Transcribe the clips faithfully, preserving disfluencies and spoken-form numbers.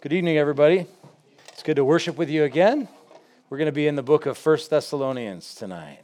Good evening, everybody. It's good to worship with you again. We're going to be in the book of First Thessalonians tonight.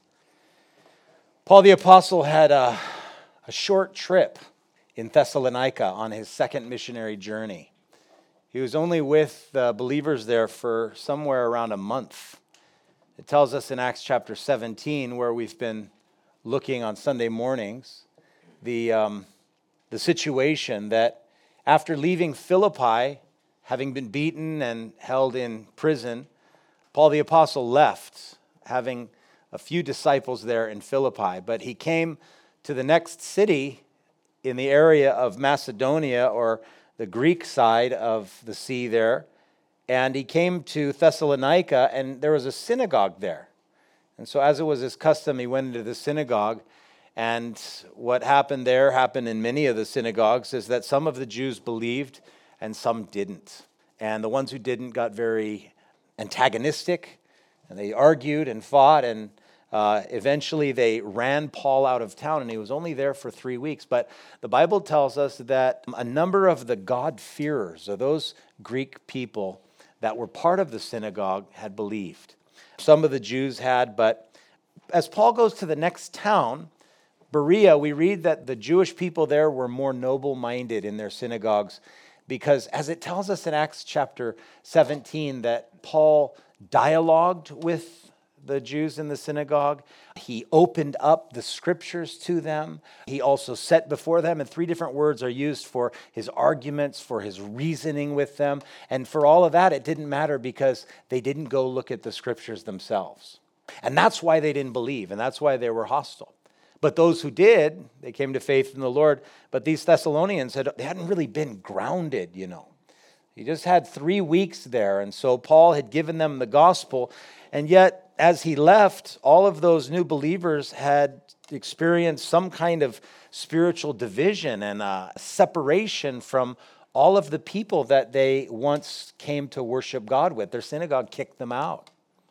Paul the Apostle had a, a short trip in Thessalonica on his second missionary journey. He was only with the believers there for somewhere around a month. It tells us in Acts chapter seventeen, where we've been looking on Sunday mornings, the, um, the situation that after leaving Philippi, having been beaten and held in prison, Paul the Apostle left, having a few disciples there in Philippi. But he came to the next city in the area of Macedonia, or the Greek side of the sea there, and he came to Thessalonica, and there was a synagogue there. And so as it was his custom, he went into the synagogue, and what happened there happened in many of the synagogues, is that some of the Jews believed and some didn't. And the ones who didn't got very antagonistic, and they argued and fought, and uh, eventually they ran Paul out of town, and he was only there for three weeks. But the Bible tells us that a number of the God-fearers, or those Greek people that were part of the synagogue, had believed. Some of the Jews had, but as Paul goes to the next town, Berea, we read that the Jewish people there were more noble-minded in their synagogues, because as it tells us in Acts chapter seventeen that Paul dialogued with the Jews in the synagogue. He opened up the scriptures to them. He also set before them, and three different words are used for his arguments, for his reasoning with them. And for all of that, it didn't matter because they didn't go look at the scriptures themselves. And that's why they didn't believe, and that's why they were hostile. But those who did, they came to faith in the Lord. But these Thessalonians, had, they hadn't really been grounded, you know. He just had three weeks there. And so Paul had given them the gospel. And yet, as he left, all of those new believers had experienced some kind of spiritual division and uh, separation from all of the people that they once came to worship God with. Their synagogue kicked them out.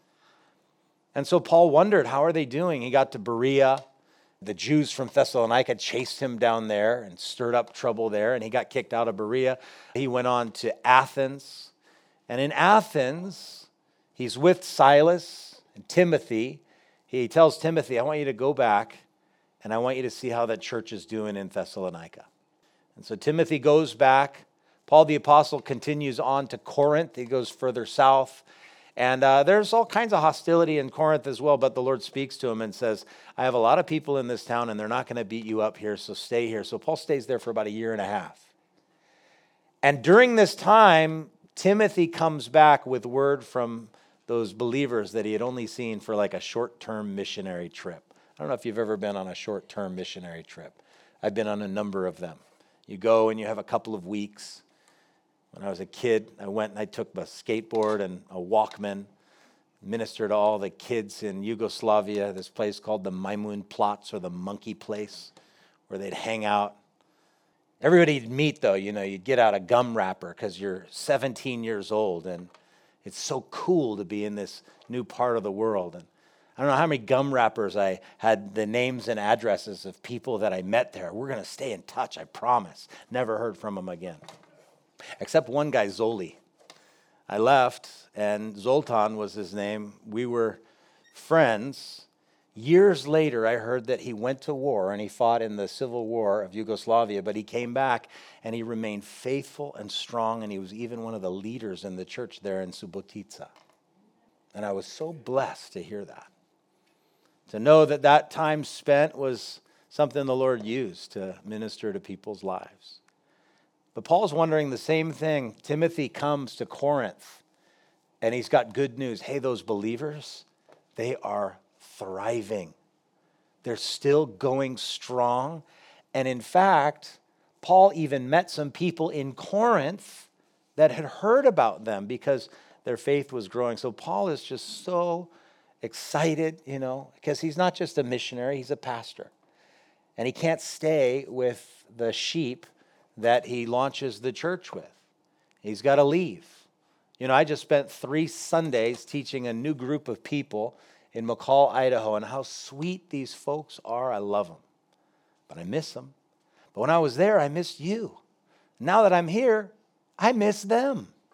And so Paul wondered, how are they doing? He got to Berea. The Jews from Thessalonica chased him down there and stirred up trouble there, and he got kicked out of Berea. He went on to Athens. And in Athens, he's with Silas and Timothy. He tells Timothy, I want you to go back, and I want you to see how that church is doing in Thessalonica. And so Timothy goes back. Paul the Apostle continues on to Corinth. He goes further south. And uh, there's all kinds of hostility in Corinth as well, but the Lord speaks to him and says, I have a lot of people in this town, and they're not going to beat you up here, so stay here. So Paul stays there for about a year and a half. And during this time, Timothy comes back with word from those believers that he had only seen for like a short-term missionary trip. I don't know if you've ever been on a short-term missionary trip. I've been on a number of them. You go and you have a couple of weeks. When I was a kid, I went and I took a skateboard and a Walkman, ministered to all the kids in Yugoslavia, this place called the Maimun Platz, or the Monkey Place, where they'd hang out. Everybody you'd meet, though, you know, you'd get out a gum wrapper because you're seventeen years old, and it's so cool to be in this new part of the world. And I don't know how many gum wrappers I had, the names and addresses of people that I met there. We're going to stay in touch, I promise. Never heard from them again. Except one guy, Zoli. I left, and Zoltan was his name. We were friends. Years later, I heard that he went to war, and he fought in the civil war of Yugoslavia, but he came back, and he remained faithful and strong, and he was even one of the leaders in the church there in Subotica. And I was so blessed to hear that. To know that that time spent was something the Lord used to minister to people's lives. But Paul's wondering the same thing. Timothy comes to Corinth, and he's got good news. Hey, those believers, they are thriving. They're still going strong. And in fact, Paul even met some people in Corinth that had heard about them because their faith was growing. So Paul is just so excited, you know, because he's not just a missionary, he's a pastor. And he can't stay with the sheep that he launches the church with. He's got to leave. You know, I just spent three Sundays teaching a new group of people in McCall, Idaho, and how sweet these folks are. I love them, but I miss them. But when I was there, I missed you. Now that I'm here, I miss them.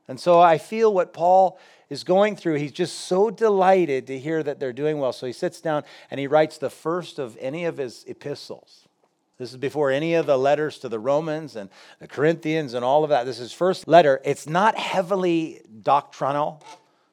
And so I feel what Paul is going through. He's just so delighted to hear that they're doing well. So he sits down and he writes the first of any of his epistles. This is before any of the letters to the Romans and the Corinthians and all of that. This is his first letter. It's not heavily doctrinal,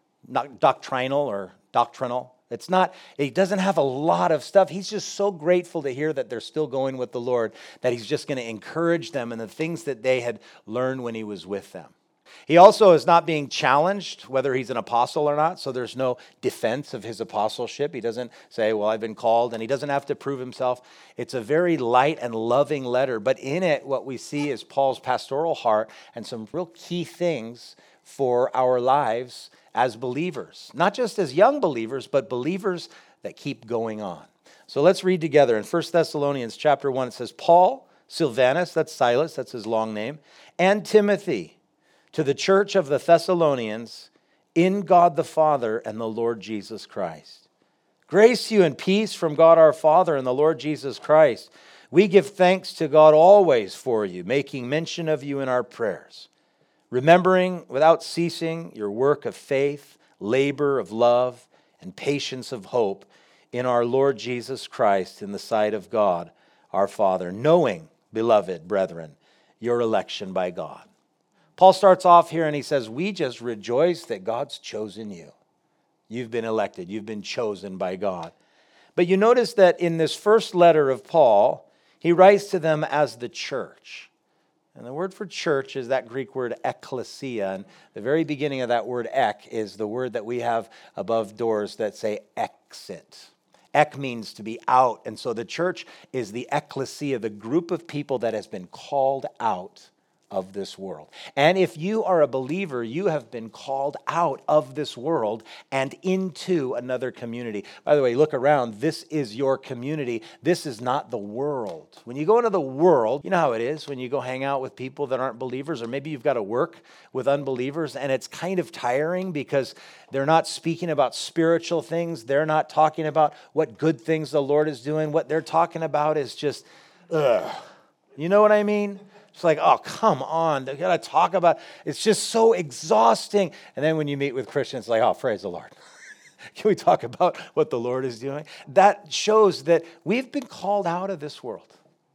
not doctrinal or doctrinal. It's not, he doesn't have a lot of stuff. He's just so grateful to hear that they're still going with the Lord that he's just going to encourage them in the things that they had learned when he was with them. He also is not being challenged whether he's an apostle or not, so there's no defense of his apostleship. He doesn't say, well, I've been called, and he doesn't have to prove himself. It's a very light and loving letter, but in it, what we see is Paul's pastoral heart and some real key things for our lives as believers. Not just as young believers, but believers that keep going on. So let's read together. In First Thessalonians chapter one, it says, Paul, Silvanus, that's Silas, that's his long name, and Timothy, to the church of the Thessalonians, in God the Father and the Lord Jesus Christ. Grace to you and peace from God our Father and the Lord Jesus Christ. We give thanks to God always for you, making mention of you in our prayers, remembering without ceasing your work of faith, labor of love, and patience of hope in our Lord Jesus Christ in the sight of God our Father, knowing, beloved brethren, your election by God. Paul starts off here and he says, we just rejoice that God's chosen you. You've been elected. You've been chosen by God. But you notice that in this first letter of Paul, he writes to them as the church. And the word for church is that Greek word ekklesia. And the very beginning of that word ek is the word that we have above doors that say exit. Ek means to be out. And so the church is the ekklesia, the group of people that has been called out of this world. And if you are a believer, you have been called out of this world and into another community. By the way, look around. This is your community. This is not the world. When you go into the world, you know how it is when you go hang out with people that aren't believers, or maybe you've got to work with unbelievers, and it's kind of tiring because they're not speaking about spiritual things. They're not talking about what good things the Lord is doing. What they're talking about is just, ugh. You know what I mean? It's like, oh, come on. They got to talk about, it's just so exhausting. And then when you meet with Christians, it's like, oh, praise the Lord. Can we talk about what the Lord is doing? That shows that we've been called out of this world.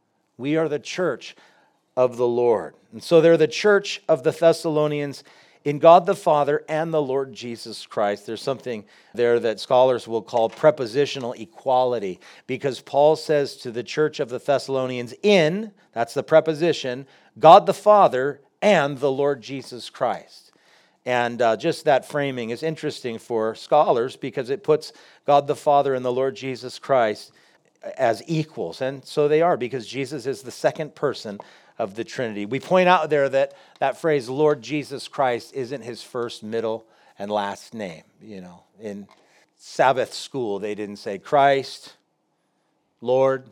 We are the church of the Lord. And so they're the church of the Thessalonians in God the Father and the Lord Jesus Christ. There's something there that scholars will call prepositional equality, because Paul says to the church of the Thessalonians in, that's the preposition, God the Father and the Lord Jesus Christ. And uh, just that framing is interesting for scholars because it puts God the Father and the Lord Jesus Christ as equals. And so they are, because Jesus is the second person of the Trinity. We point out there that that phrase, Lord Jesus Christ, isn't his first, middle, and last name. You know, in Sabbath school, they didn't say Christ, Lord,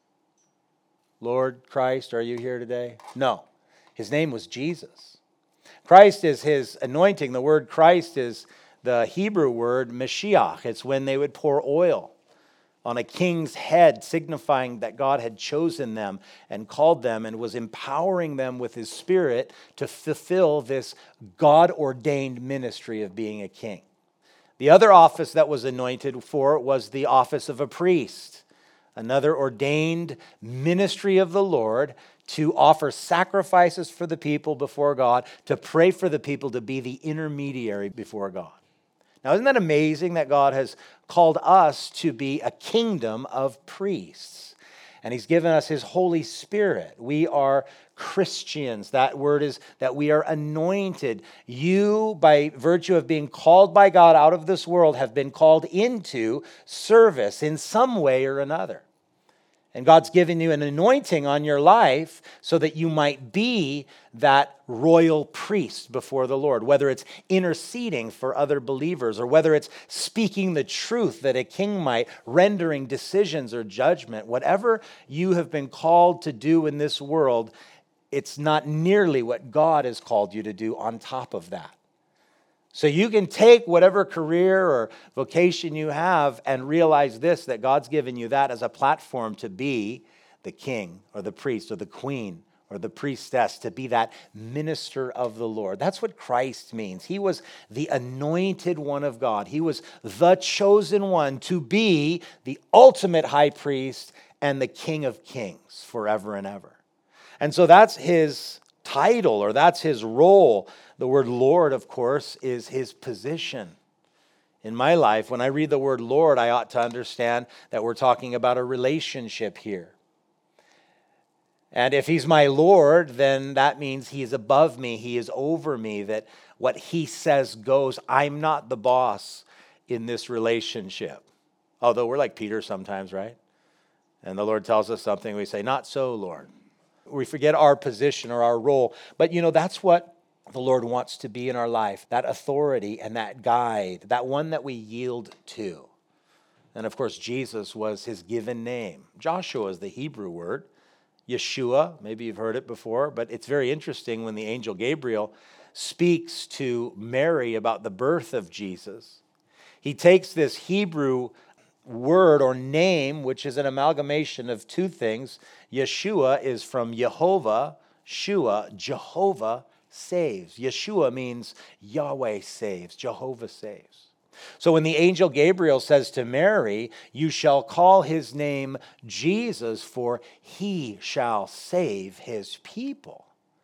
Lord Christ, are you here today? No, his name was Jesus. Christ is his anointing. The word Christ is the Hebrew word Mashiach. It's when they would pour oil on a king's head, signifying that God had chosen them and called them and was empowering them with his Spirit to fulfill this God-ordained ministry of being a king. The other office that was anointed for was the office of a priest, another ordained ministry of the Lord to offer sacrifices for the people before God, to pray for the people, to be the intermediary before God. Now, isn't that amazing that God has called us to be a kingdom of priests? And he's given us his Holy Spirit. We are Christians. That word is that we are anointed. You, by virtue of being called by God out of this world, have been called into service in some way or another. And God's given you an anointing on your life so that you might be that royal priest before the Lord, whether it's interceding for other believers or whether it's speaking the truth that a king might, rendering decisions or judgment. Whatever you have been called to do in this world, it's not nearly what God has called you to do on top of that. So you can take whatever career or vocation you have and realize this, that God's given you that as a platform to be the king or the priest or the queen or the priestess, to be that minister of the Lord. That's what Christ means. He was the anointed one of God. He was the chosen one to be the ultimate high priest and the King of kings forever and ever. And so that's his title, or that's his role. The word Lord, of course, is his position. In my life, when I read the word Lord, I ought to understand that we're talking about a relationship here. And if he's my Lord, then that means he is above me, he is over me, that what he says goes. I'm not the boss in this relationship. Although we're like Peter sometimes, right? And the Lord tells us something, we say, not so, Lord. We forget our position or our role. But you know, that's what the Lord wants to be in our life, that authority and that guide, that one that we yield to. And of course, Jesus was his given name. Joshua is the Hebrew word. Yeshua, maybe you've heard it before, but it's very interesting when the angel Gabriel speaks to Mary about the birth of Jesus. He takes this Hebrew word or name, which is an amalgamation of two things. Yeshua is from Yehovah, Shua, Jehovah saves. Yeshua means Yahweh saves, Jehovah saves. So when the angel Gabriel says to Mary, you shall call his name Jesus, for he shall save his people.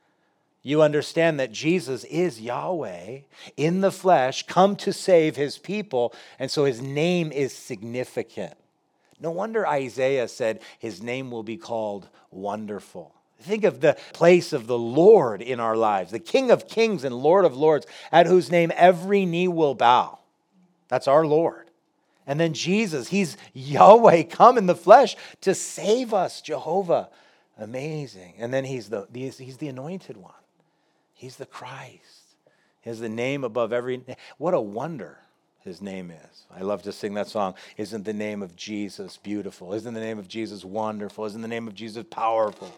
You understand that Jesus is Yahweh in the flesh, come to save his people, and so his name is significant. No wonder Isaiah said his name will be called Wonderful. Think of the place of the Lord in our lives, the King of kings and Lord of lords, at whose name every knee will bow. That's our Lord. And then Jesus, he's Yahweh come in the flesh to save us, Jehovah. Amazing. And then he's the, he's, he's the anointed one. He's the Christ. He has the name above every name. What a wonder his name is. I love to sing that song. Isn't the name of Jesus beautiful? Isn't the name of Jesus wonderful? Isn't the name of Jesus powerful?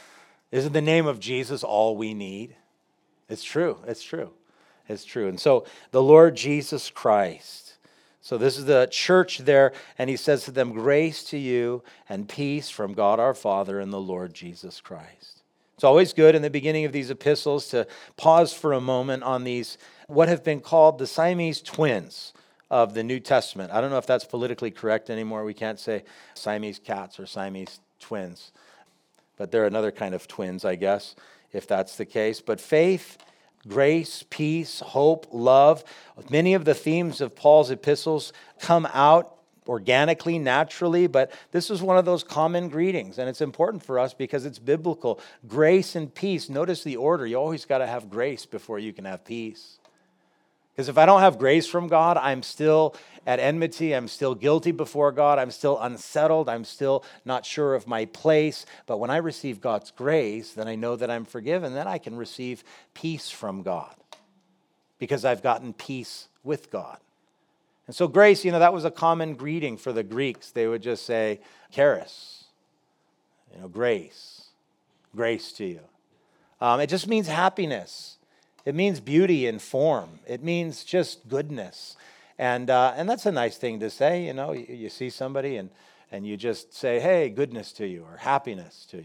Isn't the name of Jesus all we need? It's true. It's true. It's true. And so the Lord Jesus Christ. So this is the church there, and he says to them, grace to you and peace from God our Father and the Lord Jesus Christ. It's always good in the beginning of these epistles to pause for a moment on these, what have been called the Siamese twins of the New Testament. I don't know if that's politically correct anymore. We can't say Siamese cats or Siamese twins. But they're another kind of twins, I guess, if that's the case. But faith, grace, peace, hope, love, many of the themes of Paul's epistles come out organically, naturally, but this is one of those common greetings, and it's important for us because it's biblical. Grace and peace. Notice the order. You always got to have grace before you can have peace. Because if I don't have grace from God, I'm still at enmity. I'm still guilty before God. I'm still unsettled. I'm still not sure of my place. But when I receive God's grace, then I know that I'm forgiven. Then I can receive peace from God because I've gotten peace with God. And so grace, you know, that was a common greeting for the Greeks. They would just say, charis, you know, grace, grace to you. Um, it just means happiness. It means beauty and form. It means just goodness. And uh, and that's a nice thing to say, you know. You, you see somebody and, and you just say, hey, goodness to you or happiness to you.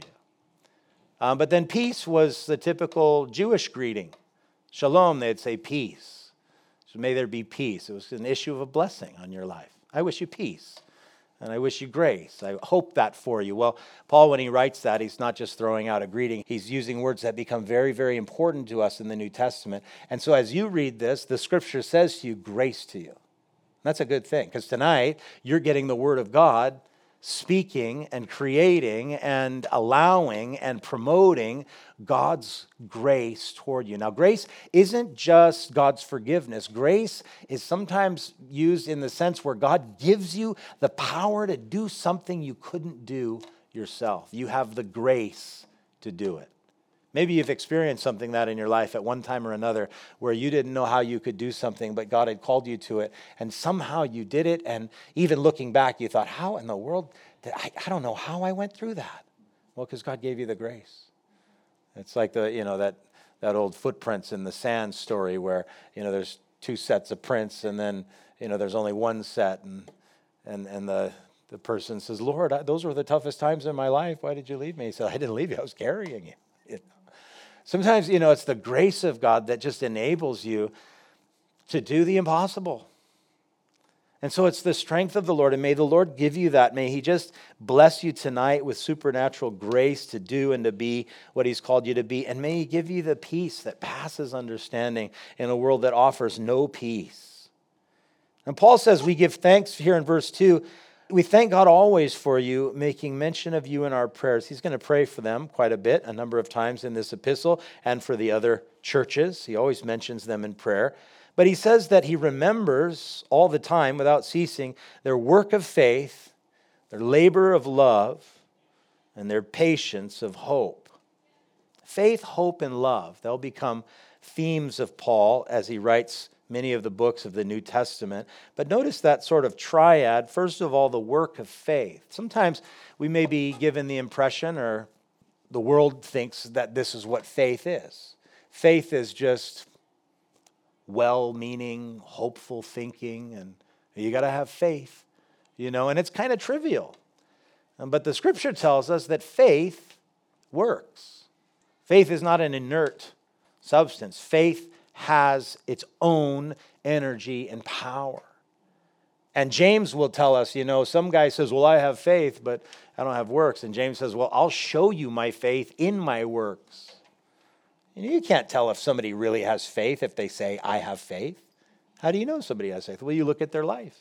Um, but then peace was the typical Jewish greeting. Shalom, they'd say peace. So may there be peace. It was an issue of a blessing on your life. I wish you peace. And I wish you grace. I hope that for you. Well, Paul, when he writes that, he's not just throwing out a greeting. He's using words that become very, very important to us in the New Testament. And so as you read this, the scripture says to you, grace to you. That's a good thing, because tonight you're getting the word of God speaking and creating and allowing and promoting God's grace toward you. Now, grace isn't just God's forgiveness. Grace is sometimes used in the sense where God gives you the power to do something you couldn't do yourself. You have the grace to do it. Maybe you've experienced something that in your life at one time or another where you didn't know how you could do something, but God had called you to it, and somehow you did it, and even looking back, you thought, how in the world, did I, I don't know how I went through that. Well, because God gave you the grace. It's like the, you know, that, that old footprints in the sand story where, you know, there's two sets of prints, and then, you know, there's only one set, and and and the the person says, Lord, I, those were the toughest times in my life. Why did you leave me? He said, I didn't leave you. I was carrying you. You know? Sometimes, you know, it's the grace of God that just enables you to do the impossible. And so it's the strength of the Lord, and may the Lord give you that. May he just bless you tonight with supernatural grace to do and to be what he's called you to be. And may he give you the peace that passes understanding in a world that offers no peace. And Paul says we give thanks here in verse two. We thank God always for you, making mention of you in our prayers. He's going to pray for them quite a bit, a number of times in this epistle, and for the other churches. He always mentions them in prayer. But he says that he remembers all the time, without ceasing, their work of faith, their labor of love, and their patience of hope. Faith, hope, and love, they'll become themes of Paul as he writes many of the books of the New Testament. But notice that sort of triad. First of all, the work of faith. Sometimes we may be given the impression, or the world thinks, that this is what faith is. Faith is just well-meaning, hopeful thinking, and you got to have faith, you know, and it's kind of trivial. But the scripture tells us that faith works. Faith is not an inert substance. Faith has its own energy and power. And James will tell us, you know, some guy says, well, I have faith, but I don't have works. And James says, well, I'll show you my faith in my works. You can't tell if somebody really has faith if they say, I have faith. How do you know somebody has faith? Well, you look at their life.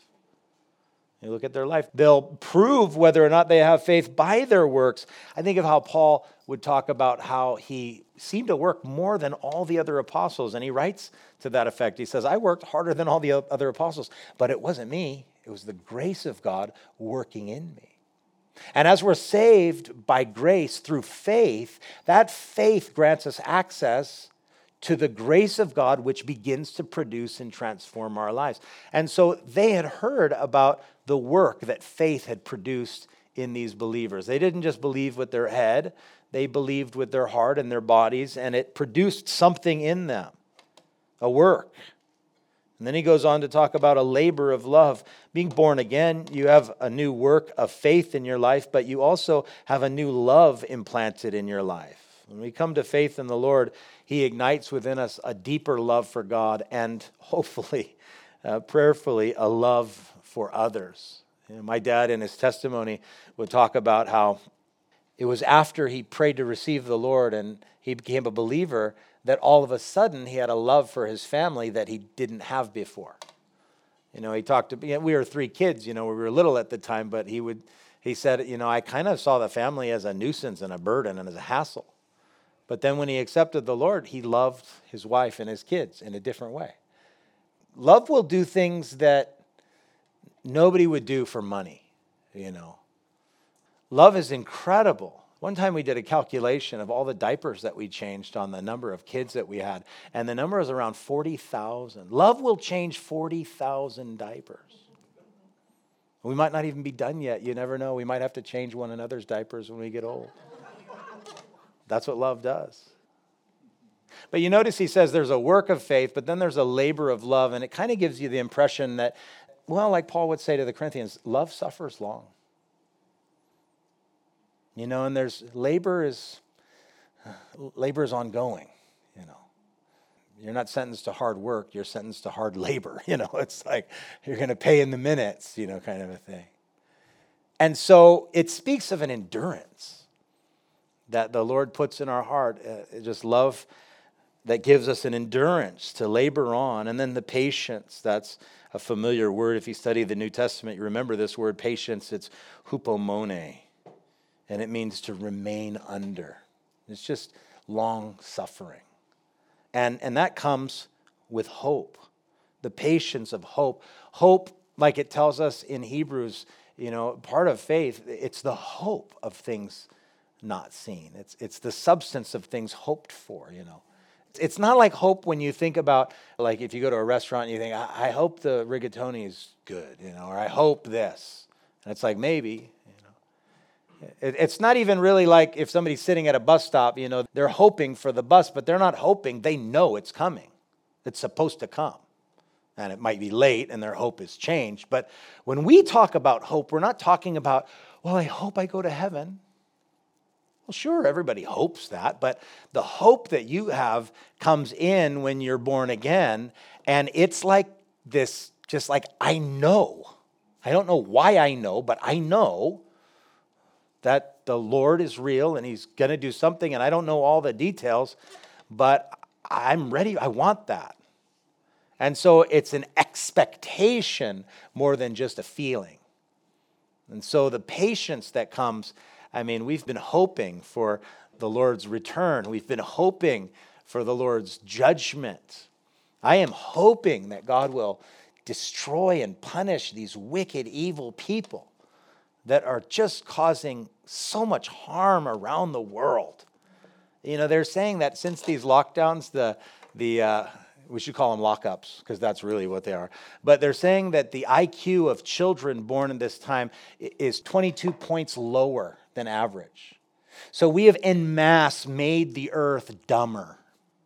You look at their life. They'll prove whether or not they have faith by their works. I think of how Paul would talk about how he seemed to work more than all the other apostles. And he writes to that effect. He says, I worked harder than all the other apostles, but it wasn't me. It was the grace of God working in me. And as we're saved by grace through faith, that faith grants us access to the grace of God, which begins to produce and transform our lives. And so they had heard about the work that faith had produced in these believers. They didn't just believe with their head, they believed with their heart and their bodies, and it produced something in them, a work. And then he goes on to talk about a labor of love. Being born again, you have a new work of faith in your life, but you also have a new love implanted in your life. When we come to faith in the Lord, he ignites within us a deeper love for God and hopefully, uh, prayerfully, a love for others. You know, my dad in his testimony would talk about how it was after he prayed to receive the Lord and he became a believer that all of a sudden he had a love for his family that he didn't have before. You know, he talked to, you know, we were three kids, you know, we were little at the time, but he would, he said, you know, I kind of saw the family as a nuisance and a burden and as a hassle. But then when he accepted the Lord, he loved his wife and his kids in a different way. Love will do things that nobody would do for money, you know. Love is incredible. One time we did a calculation of all the diapers that we changed on the number of kids that we had, and the number was around forty thousand. Love will change forty thousand diapers. We might not even be done yet. You never know. We might have to change one another's diapers when we get old. That's what love does. But you notice he says there's a work of faith, but then there's a labor of love, and it kind of gives you the impression that, well, like Paul would say to the Corinthians, love suffers long. You know, and there's labor is labor is ongoing, you know. You're not sentenced to hard work, you're sentenced to hard labor, you know. It's like you're going to pay in the minutes, you know, kind of a thing. And so it speaks of an endurance that the Lord puts in our heart, uh, just love that gives us an endurance to labor on. And then the patience, that's a familiar word. If you study the New Testament, you remember this word patience, it's hupomone. And it means to remain under. It's just long suffering. And, and that comes with hope, the patience of hope. Hope, like it tells us in Hebrews, you know, part of faith, it's the hope of things not seen. It's, it's the substance of things hoped for, you know. It's not like hope when you think about, like if you go to a restaurant and you think, I, I hope the rigatoni is good, you know, or I hope this. And it's like, maybe. It's not even really like if somebody's sitting at a bus stop, you know, they're hoping for the bus, but they're not hoping. They know it's coming. It's supposed to come. And it might be late and their hope has changed. But when we talk about hope, we're not talking about, well, I hope I go to heaven. Well, sure, everybody hopes that, but the hope that you have comes in when you're born again, and it's like this, just like, I know. I don't know why I know, but I know that the Lord is real and he's going to do something, and I don't know all the details, but I'm ready. I want that. And so it's an expectation more than just a feeling. And so the patience that comes, I mean, we've been hoping for the Lord's return. We've been hoping for the Lord's judgment. I am hoping that God will destroy and punish these wicked, evil people that are just causing so much harm around the world. You know, they're saying that since these lockdowns, the the uh, we should call them lockups because that's really what they are. But they're saying that the I Q of children born in this time is twenty-two points lower than average. So we have en masse made the earth dumber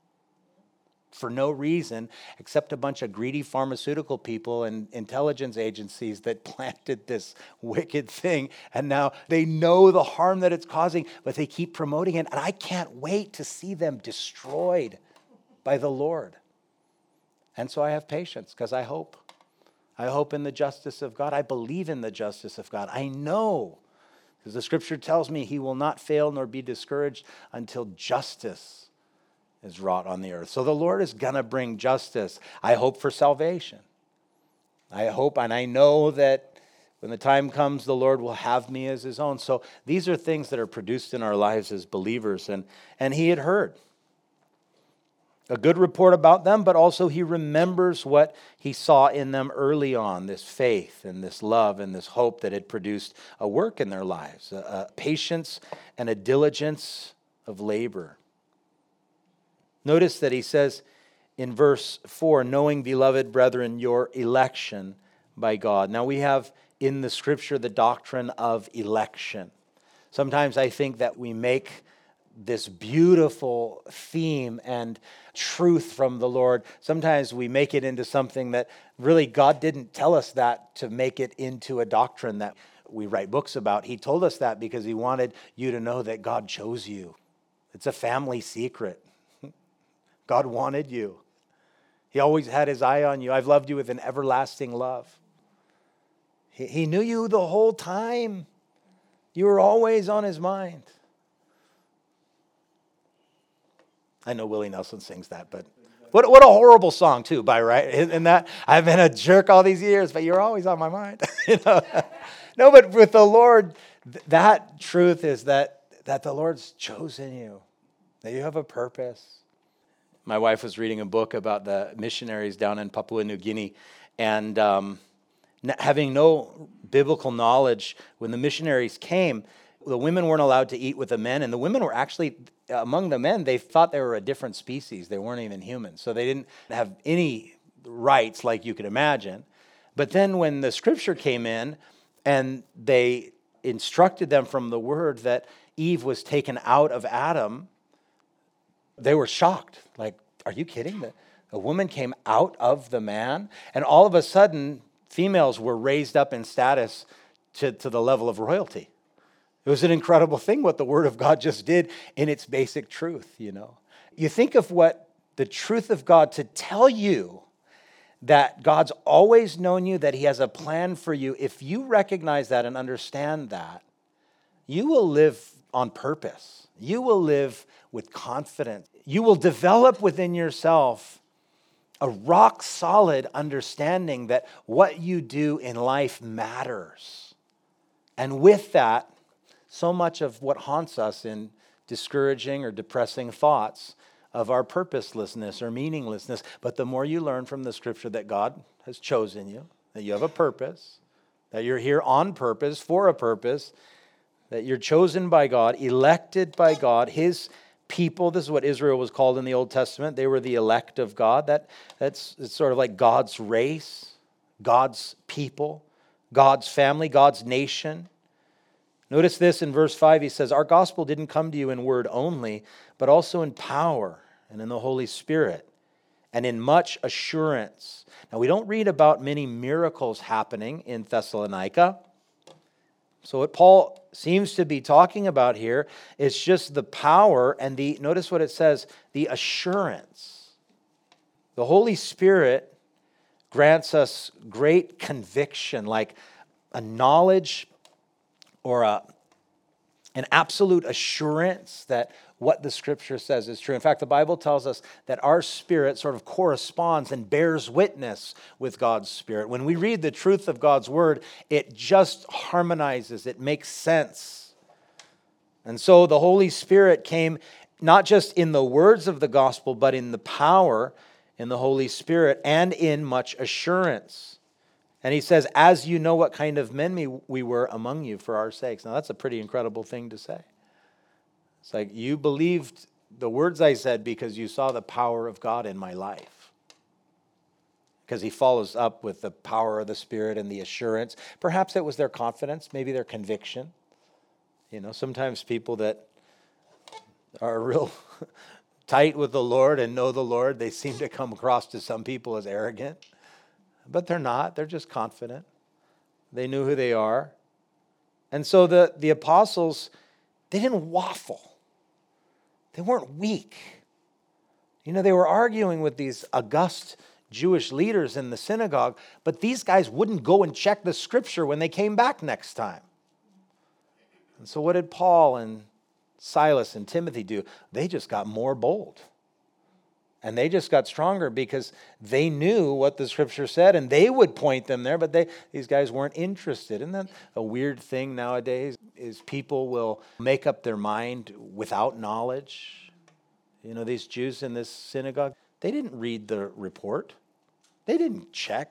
for no reason except a bunch of greedy pharmaceutical people and intelligence agencies that planted this wicked thing. And now they know the harm that it's causing, but they keep promoting it. And I can't wait to see them destroyed by the Lord. And so I have patience because I hope. I hope in the justice of God. I believe in the justice of God. I know, because the scripture tells me he will not fail nor be discouraged until justice is wrought on the earth. So the Lord is going to bring justice. I hope for salvation. I hope and I know that when the time comes, the Lord will have me as his own. So these are things that are produced in our lives as believers. And, and he had heard a good report about them, but also he remembers what he saw in them early on, this faith and this love and this hope that had produced a work in their lives, a, a patience and a diligence of labor. Notice that he says in verse four, knowing, beloved brethren, your election by God. Now we have in the scripture the doctrine of election. Sometimes I think that we make this beautiful theme and truth from the Lord. Sometimes we make it into something that really God didn't tell us that to make it into a doctrine that we write books about. He told us that because he wanted you to know that God chose you. It's a family secret. God wanted you. He always had his eye on you. I've loved you with an everlasting love. He, he knew you the whole time. You were always on his mind. I know Willie Nelson sings that, but what what a horrible song too, by right? And that I've been a jerk all these years, but you're always on my mind. You know? No, but with the Lord, that truth is that that the Lord's chosen you, that you have a purpose. My wife was reading a book about the missionaries down in Papua New Guinea, and um, having no biblical knowledge, when the missionaries came, the women weren't allowed to eat with the men, and the women were actually, among the men, they thought they were a different species. They weren't even human, so they didn't have any rights like you could imagine. But then when the scripture came in, and they instructed them from the word that Eve was taken out of Adam, they were shocked. Like, are you kidding? The, a woman came out of the man, and all of a sudden, females were raised up in status to, to the level of royalty. It was an incredible thing what the Word of God just did in its basic truth, you know. You think of what the truth of God to tell you that God's always known you, that he has a plan for you. If you recognize that and understand that, you will live on purpose. You will live with confidence. You will develop within yourself a rock solid understanding that what you do in life matters. And with that, so much of what haunts us in discouraging or depressing thoughts of our purposelessness or meaninglessness. But the more you learn from the scripture that God has chosen you, that you have a purpose, that you're here on purpose, for a purpose, that you're chosen by God, elected by God, his people. This is what Israel was called in the Old Testament. They were the elect of God. That, that's it's sort of like God's race, God's people, God's family, God's nation. Notice this in verse five, he says, our gospel didn't come to you in word only, but also in power and in the Holy Spirit and in much assurance. Now, we don't read about many miracles happening in Thessalonica, So what Paul seems to be talking about here is just the power and the, notice what it says, the assurance. The Holy Spirit grants us great conviction, like a knowledge or a, an absolute assurance that what the Scripture says is true. In fact, the Bible tells us that our spirit sort of corresponds and bears witness with God's Spirit. When we read the truth of God's Word, it just harmonizes, it makes sense. And so the Holy Spirit came not just in the words of the gospel, but in the power in the Holy Spirit and in much assurance. And he says, as you know what kind of men we, we were among you for our sakes. Now that's a pretty incredible thing to say. It's like you believed the words I said because you saw the power of God in my life. Because he follows up with the power of the Spirit and the assurance. Perhaps it was their confidence, maybe their conviction. You know, sometimes people that are real tight with the Lord and know the Lord, they seem to come across to some people as arrogant. But they're not. They're just confident. They knew who they are. And so the, the apostles, they didn't waffle. They weren't weak. You know, they were arguing with these august Jewish leaders in the synagogue, but these guys wouldn't go and check the Scripture when they came back next time. And so what did Paul and Silas and Timothy do? They just got more bold. And they just got stronger because they knew what the Scripture said, and they would point them there, but they these guys weren't interested. Isn't that a weird thing nowadays? Is people will make up their mind without knowledge. You know, these Jews in this synagogue, they didn't read the report. They didn't check.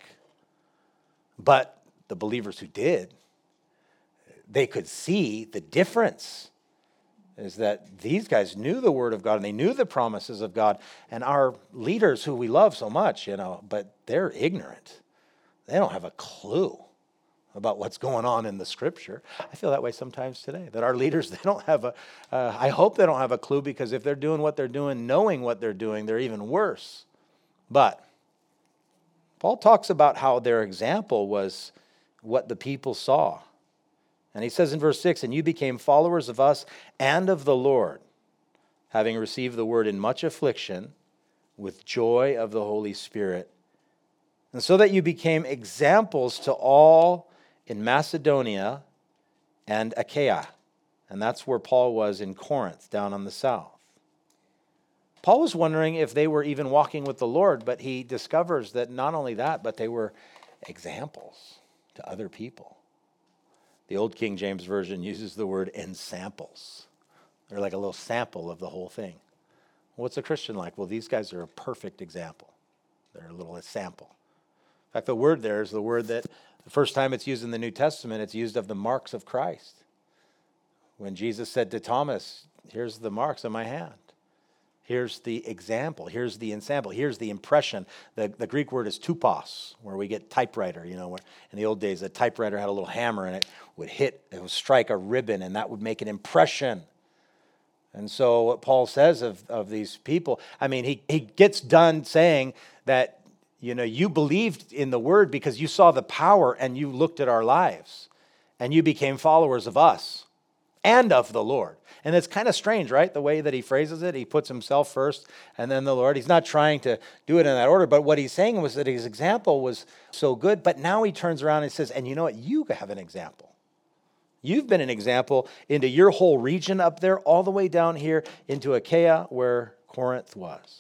But the believers who did, they could see the difference. Is that these guys knew the Word of God and they knew the promises of God. And our leaders who we love so much, you know, but they're ignorant. They don't have a clue about what's going on in the Scripture. I feel that way sometimes today, that our leaders, they don't have a, uh, I hope they don't have a clue, because if they're doing what they're doing, knowing what they're doing, they're even worse. But Paul talks about how their example was what the people saw. And he says in verse six, and you became followers of us and of the Lord, having received the word in much affliction with joy of the Holy Spirit. And so that you became examples to all in Macedonia and Achaia. And that's where Paul was in Corinth, down on the south. Paul was wondering if they were even walking with the Lord, but he discovers that not only that, but they were examples to other people. The old King James Version uses the word ensamples. They're like a little sample of the whole thing. What's a Christian like? Well, these guys are a perfect example. They're a little sample. In fact, the word there is the word that the first time it's used in the New Testament, it's used of the marks of Christ. When Jesus said to Thomas, here's the marks on my hand. Here's the example. Here's the ensample. Here's the impression. The, the Greek word is tupos, where we get typewriter. You know, where in the old days, a typewriter had a little hammer and it would hit, it would strike a ribbon, and that would make an impression. And so what Paul says of, of these people, I mean, he, he gets done saying that, you know, you believed in the word because you saw the power and you looked at our lives and you became followers of us and of the Lord. And it's kind of strange, right? The way that he phrases it. He puts himself first and then the Lord. He's not trying to do it in that order, but what he's saying was that his example was so good, but now he turns around and says, and you know what? You have an example. You've been an example into your whole region up there, all the way down here into Achaia, where Corinth was.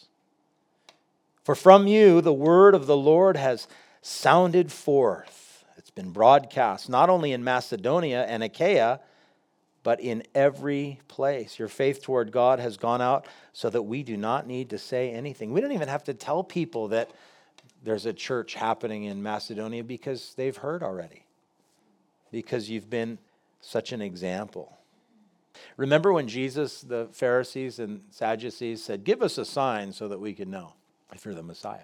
For from you, the word of the Lord has sounded forth. It's been broadcast, not only in Macedonia and Achaia, but in every place. Your faith toward God has gone out so that we do not need to say anything. We don't even have to tell people that there's a church happening in Macedonia because they've heard already. Because you've been such an example. Remember when Jesus, the Pharisees and Sadducees said, give us a sign so that we can know if you're the Messiah.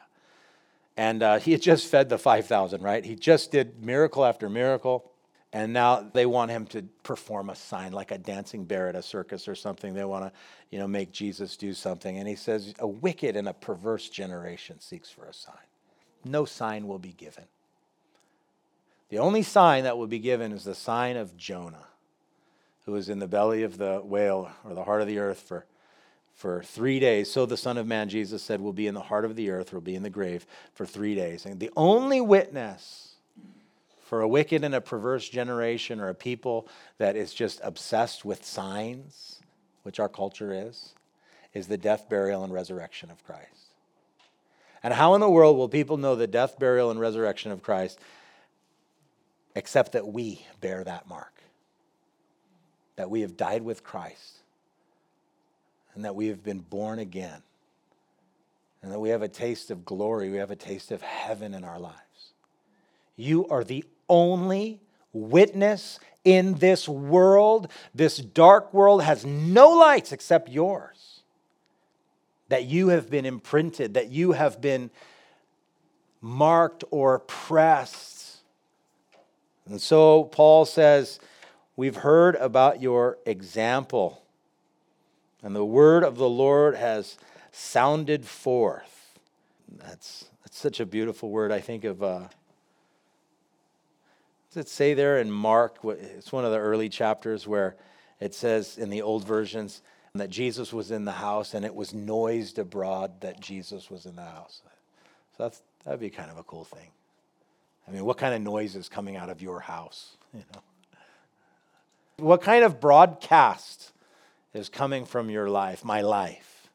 And uh, he had just fed the five thousand, right? He just did miracle after miracle. And now they want him to perform a sign like a dancing bear at a circus or something. They want to, you know, make Jesus do something. And he says, a wicked and a perverse generation seeks for a sign. No sign will be given. The only sign that will be given is the sign of Jonah, who was in the belly of the whale or the heart of the earth for, for three days. So the Son of Man, Jesus said, will be in the heart of the earth, will be in the grave for three days. And the only witness for a wicked and a perverse generation or a people that is just obsessed with signs, which our culture is, is the death, burial, and resurrection of Christ. And how in the world will people know the death, burial, and resurrection of Christ except that we bear that mark? That we have died with Christ and that we have been born again and that we have a taste of glory, we have a taste of heaven in our lives. You are the only witness in this world. This dark world has no lights except yours. That you have been imprinted, that you have been marked or pressed. And so Paul says, we've heard about your example, and the word of the Lord has sounded forth. That's, that's such a beautiful word. I think of, uh, does it say there in Mark, it's one of the early chapters where it says in the old versions that Jesus was in the house and it was noised abroad that Jesus was in the house. So that's, that'd be kind of a cool thing. I mean, what kind of noise is coming out of your house? You know, what kind of broadcast is coming from your life, my life?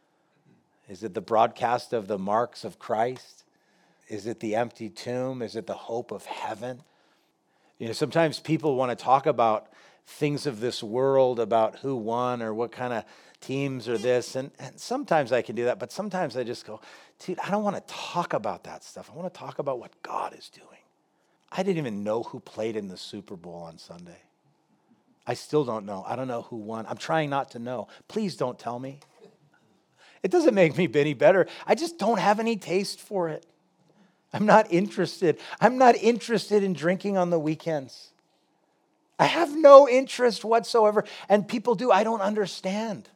Is it the broadcast of the marks of Christ? Is it the empty tomb? Is it the hope of heaven? You know, sometimes people want to talk about things of this world, about who won or what kind of teams or this. And, and sometimes I can do that, but sometimes I just go, dude, I don't want to talk about that stuff. I want to talk about what God is doing. I didn't even know who played in the Super Bowl on Sunday. I still don't know. I don't know who won. I'm trying not to know. Please don't tell me. It doesn't make me any better. I just don't have any taste for it. I'm not interested. I'm not interested in drinking on the weekends. I have no interest whatsoever. And people do. I don't understand.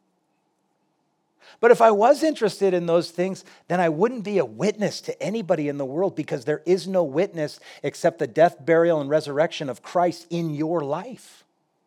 But if I was interested in those things, then I wouldn't be a witness to anybody in the world, because there is no witness except the death, burial, and resurrection of Christ in your life.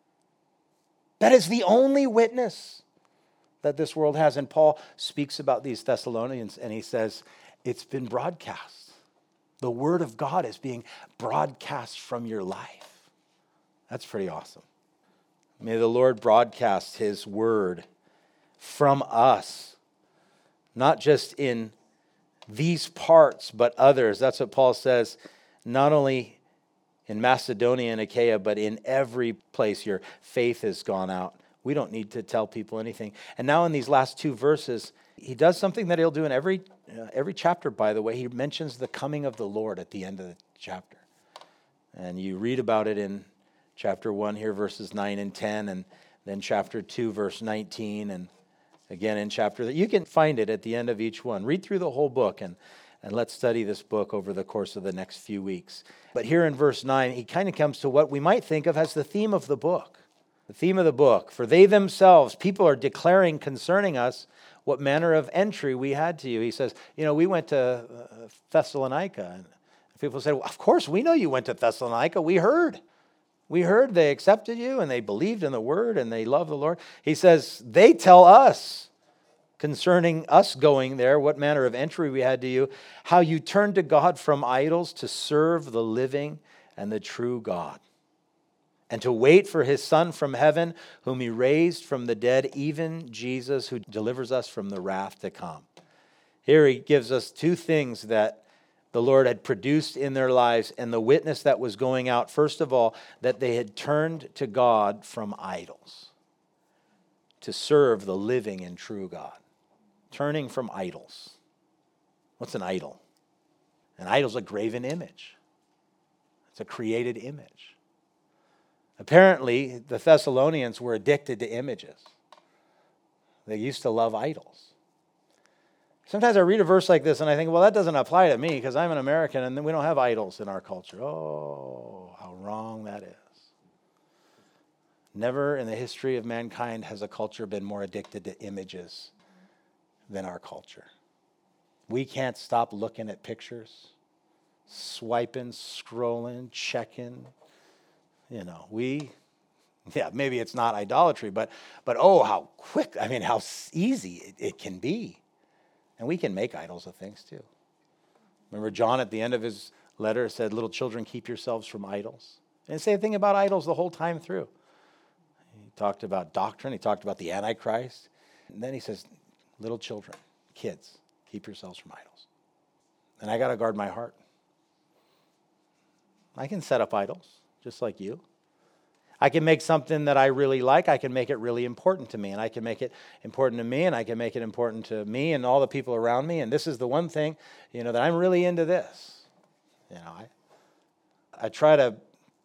That is the only witness that this world has. And Paul speaks about these Thessalonians and he says, it's been broadcast. The word of God is being broadcast from your life. That's pretty awesome. May the Lord broadcast his word from us, not just in these parts, but others. That's what Paul says, not only in Macedonia and Achaia, but in every place your faith has gone out. We don't need to tell people anything. And now in these last two verses, he does something that he'll do in every uh, every chapter, by the way. He mentions the coming of the Lord at the end of the chapter. And you read about it in chapter one here, verses nine and ten, and then chapter two, verse nineteen, and again in chapter that you can find it at the end of each one. Read through the whole book and, and let's study this book over the course of the next few weeks. But here in verse nine, he kind of comes to what we might think of as the theme of the book. The theme of the book. For they themselves, people are declaring concerning us what manner of entry we had to you. He says, you know, we went to uh, Thessalonica. And people said, well, of course, we know you went to Thessalonica. We heard. We heard they accepted you and they believed in the word and they love the Lord. He says, they tell us concerning us going there, what manner of entry we had to you, how you turned to God from idols to serve the living and the true God, and to wait for his Son from heaven, whom he raised from the dead, even Jesus, who delivers us from the wrath to come. Here he gives us two things that the Lord had produced in their lives, and the witness that was going out. First of all, that they had turned to God from idols to serve the living and true God. Turning from idols. What's an idol? An idol's a graven image. It's a created image. Apparently, the Thessalonians were addicted to images. They used to love idols. Sometimes I read a verse like this and I think, well, that doesn't apply to me because I'm an American and we don't have idols in our culture. Oh, how wrong that is. Never in the history of mankind has a culture been more addicted to images than our culture. We can't stop looking at pictures. swiping, scrolling, checking. You know, we, yeah, maybe it's not idolatry, but, but oh, how quick, I mean, how easy it, it can be. And we can make idols of things too. Remember John at the end of his letter said, little children, keep yourselves from idols. And same thing about idols the whole time through. He talked about doctrine. He talked about the Antichrist. And then he says, little children, kids, keep yourselves from idols. And I got to guard my heart. I can set up idols just like you. I can make something that I really like. I can make it really important to me. And I can make it important to me. And I can make it important to me and all the people around me. And this is the one thing, you know, that I'm really into this. You know, I, I try to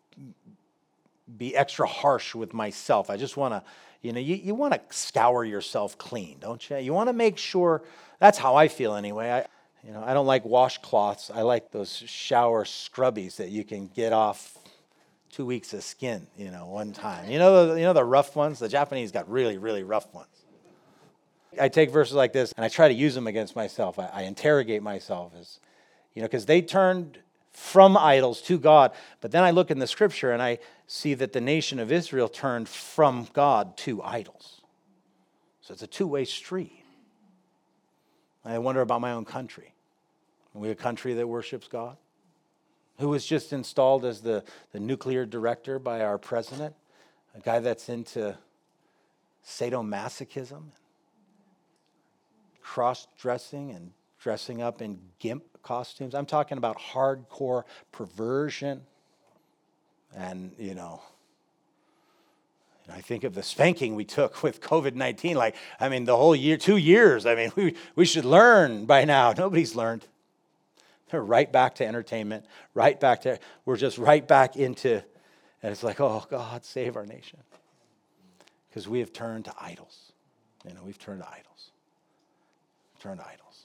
be extra harsh with myself. I just want to, you know, you, you want to scour yourself clean, don't you? You want to make sure, that's how I feel anyway. I, you know, I don't like washcloths. I like those shower scrubbies that you can get off two weeks of skin, you know, one time. You know the, you know the rough ones? The Japanese got really, really rough ones. I take verses like this and I try to use them against myself. I, I interrogate myself as, you know, because they turned from idols to God. But then I look in the scripture and I see that the nation of Israel turned from God to idols. So it's a two-way street. I wonder about my own country. Are we a country that worships God? Who was just installed as the, the nuclear director by our president? A guy that's into sadomasochism, cross-dressing and dressing up in gimp costumes. I'm talking about hardcore perversion. And, you know, I think of the spanking we took with covid nineteen. Like, I mean, the whole year, two years. I mean, we, we should learn by now. Nobody's learned. They're right back to entertainment, right back to, we're just right back into, and it's like, oh, God, save our nation. Because we have turned to idols. You know, we've turned to idols. Turned to idols.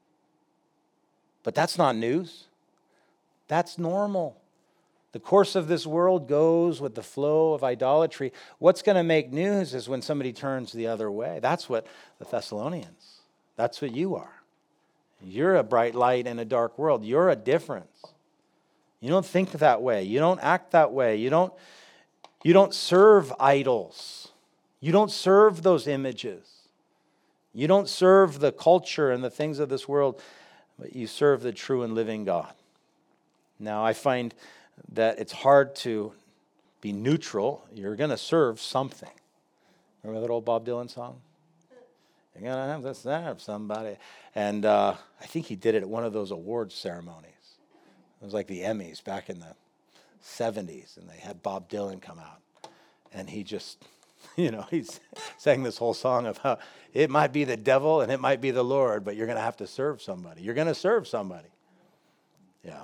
But that's not news. That's normal. The course of this world goes with the flow of idolatry. What's going to make news is when somebody turns the other way. That's what the Thessalonians, that's what you are. You're a bright light in a dark world. You're a difference. You don't think that way. You don't act that way. You don't, you don't serve idols. You don't serve those images. You don't serve the culture and the things of this world, but you serve the true and living God. Now, I find that it's hard to be neutral. You're going to serve something. Remember that old Bob Dylan song? You're going to have to serve somebody. And uh, I think he did it at one of those awards ceremonies. It was like the Emmys back in the seventies, and they had Bob Dylan come out. And he just, you know, he sang this whole song of how it might be the devil and it might be the Lord, but you're going to have to serve somebody. You're going to serve somebody. Yeah.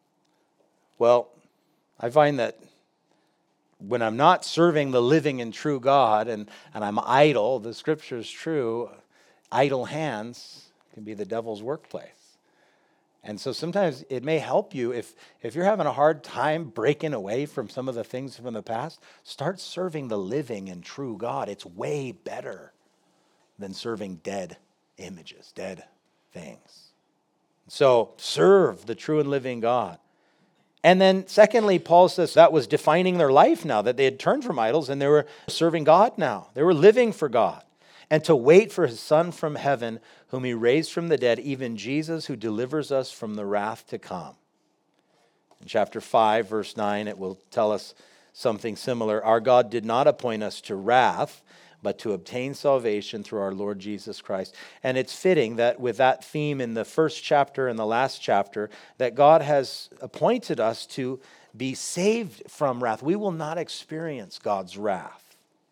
Well, I find that when I'm not serving the living and true God and, and I'm idle, the scripture is true, idle hands can be the devil's workplace. And so sometimes it may help you if, if you're having a hard time breaking away from some of the things from the past, start serving the living and true God. It's way better than serving dead images, dead things. So serve the true and living God. And then secondly, Paul says that was defining their life now, that they had turned from idols and they were serving God now. They were living for God. And to wait for his Son from heaven, whom he raised from the dead, even Jesus, who delivers us from the wrath to come. In chapter five, verse nine, it will tell us something similar. Our God did not appoint us to wrath, but to obtain salvation through our Lord Jesus Christ. And it's fitting that with that theme in the first chapter and the last chapter, that God has appointed us to be saved from wrath. We will not experience God's wrath.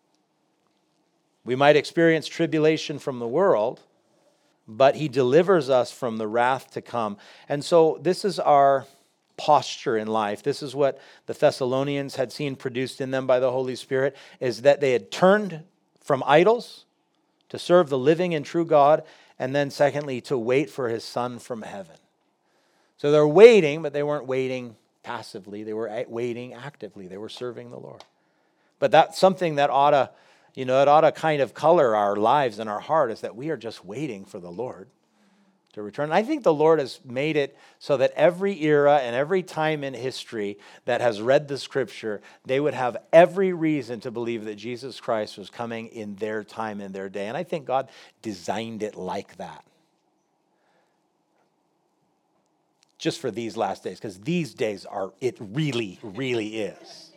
We might experience tribulation from the world, but he delivers us from the wrath to come. And so this is our posture in life. This is what the Thessalonians had seen produced in them by the Holy Spirit, is that they had turned from idols to serve the living and true God, and then secondly, to wait for his Son from heaven. So they're waiting, but they weren't waiting passively. They were waiting actively. They were serving the Lord. But that's something that ought to, you know, it ought to kind of color our lives and our heart, is that we are just waiting for the Lord. to return. I think the Lord has made it so that every era and every time in history that has read the scripture, they would have every reason to believe that Jesus Christ was coming in their time, in their day. And I think God designed it like that. Just for these last days, because these days are, it really, really is.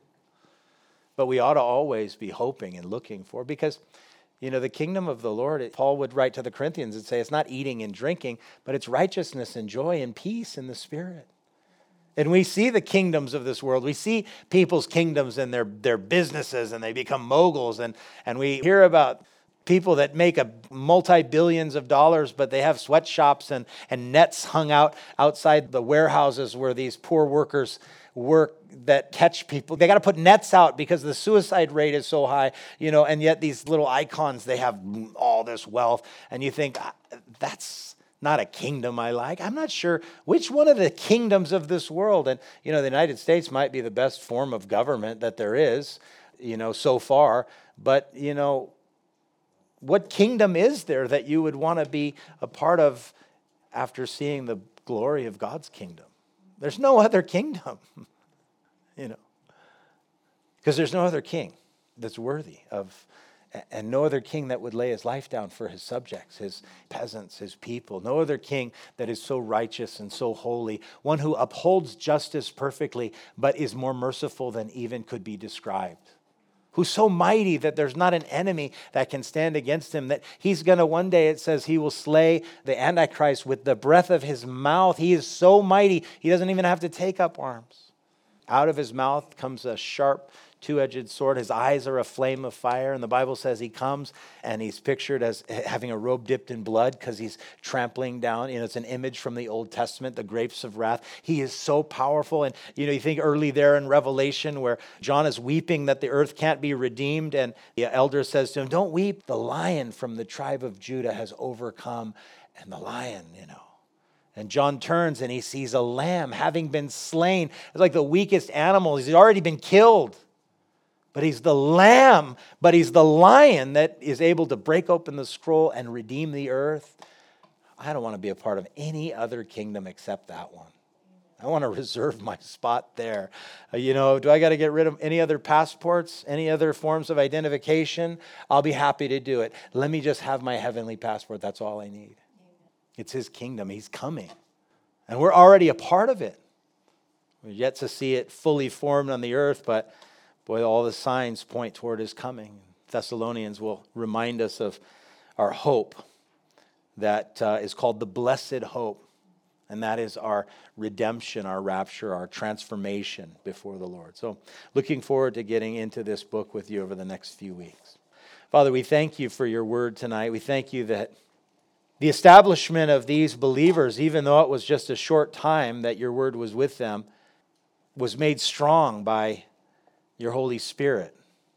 But we ought to always be hoping and looking for, because you know, the kingdom of the Lord, Paul would write to the Corinthians and say, it's not eating and drinking, but it's righteousness and joy and peace in the Spirit. And we see the kingdoms of this world. We see people's kingdoms and their, their businesses, and they become moguls. And, and we hear about people that make a multi-billions of dollars, but they have sweatshops and, and nets hung out outside the warehouses where these poor workers work that catch people. They got to put nets out because the suicide rate is so high, you know, and yet these little icons, they have all this wealth. And you think, that's not a kingdom I like. I'm not sure which one of the kingdoms of this world. And, you know, the United States might be the best form of government that there is, you know, so far. But, you know, what kingdom is there that you would want to be a part of after seeing the glory of God's kingdom? There's no other kingdom, you know, because there's no other king that's worthy of, and no other king that would lay his life down for his subjects, his peasants, his people. No other king that is so righteous and so holy, one who upholds justice perfectly, but is more merciful than even could be described. Who's so mighty that there's not an enemy that can stand against him, that he's going to one day, it says, he will slay the Antichrist with the breath of his mouth. He is so mighty, he doesn't even have to take up arms. Out of his mouth comes a sharp two-edged sword. His eyes are a flame of fire. And the Bible says he comes and he's pictured as having a robe dipped in blood because he's trampling down. You know, it's an image from the Old Testament, the grapes of wrath. He is so powerful. And, you know, you think early there in Revelation where John is weeping that the earth can't be redeemed. And the elder says to him, don't weep. The lion from the tribe of Judah has overcome. And the lion, you know. And John turns and he sees a lamb having been slain. It's like the weakest animal. He's already been killed. But he's the lamb, but he's the lion that is able to break open the scroll and redeem the earth. I don't want to be a part of any other kingdom except that one. I want to reserve my spot there. Uh, you know, do I got to get rid of any other passports, any other forms of identification? I'll be happy to do it. Let me just have my heavenly passport. That's all I need. It's his kingdom. He's coming. And we're already a part of it. We're yet to see it fully formed on the earth, but boy, all the signs point toward his coming. Thessalonians will remind us of our hope that uh, is called the blessed hope. And that is our redemption, our rapture, our transformation before the Lord. So looking forward to getting into this book with you over the next few weeks. Father, we thank you for your word tonight. We thank you that the establishment of these believers, even though it was just a short time that your word was with them, was made strong by your Holy Spirit.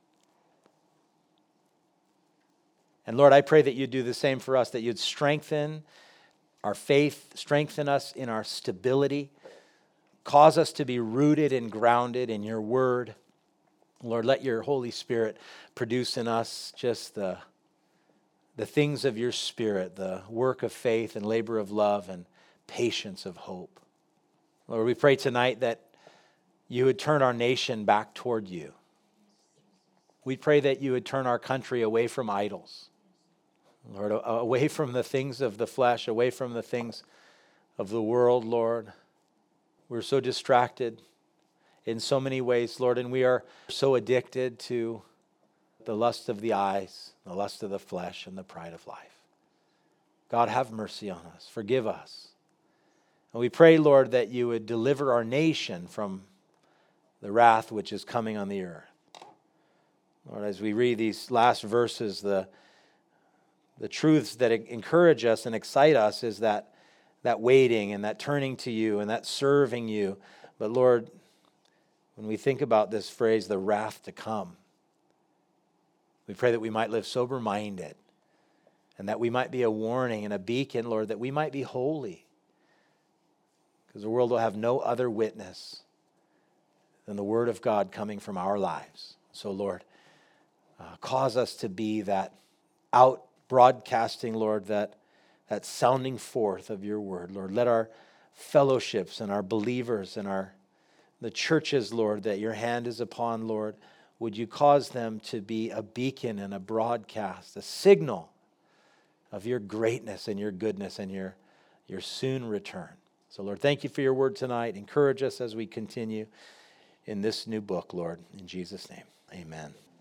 And Lord, I pray that you'd do the same for us, that you'd strengthen our faith, strengthen us in our stability, cause us to be rooted and grounded in your word. Lord, let your Holy Spirit produce in us just the, the things of your Spirit, the work of faith and labor of love and patience of hope. Lord, we pray tonight that you would turn our nation back toward you. We pray that you would turn our country away from idols. Lord, away from the things of the flesh, away from the things of the world, Lord. We're so distracted in so many ways, Lord, and we are so addicted to the lust of the eyes, the lust of the flesh, and the pride of life. God, have mercy on us. Forgive us. And we pray, Lord, that you would deliver our nation from the wrath which is coming on the earth. Lord, as we read these last verses, the, the truths that encourage us and excite us is that, that waiting and that turning to you and that serving you. But Lord, when we think about this phrase, the wrath to come, we pray that we might live sober-minded and that we might be a warning and a beacon, Lord, that we might be holy. Because the world will have no other witness than the word of God coming from our lives. So, Lord, uh, cause us to be that out broadcasting, Lord, that that sounding forth of your word, Lord. Let our fellowships and our believers and our the churches, Lord, that your hand is upon, Lord, would you cause them to be a beacon and a broadcast, a signal of your greatness and your goodness and your, your soon return. So, Lord, thank you for your word tonight. Encourage us as we continue in this new book, Lord. In Jesus' name, amen.